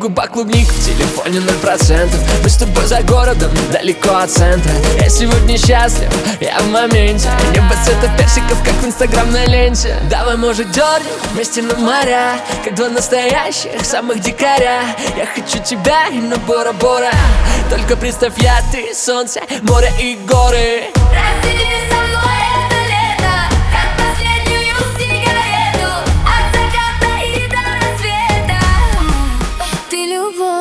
губах клубник, в телефоне 0%. Мы с тобой за городом, далеко от центра. Я сегодня счастлив, я в моменте. Небо цвета персиков, как в инстаграмной ленте. Давай, может, дернем вместе на моря, как два настоящих самых дикаря. Я хочу тебя и на Бора-Бора. Только представь, я, ты, солнце, море и горы. Раздели со мной это лето, как последнюю сигарету, от заката и до рассвета. Ты любовь.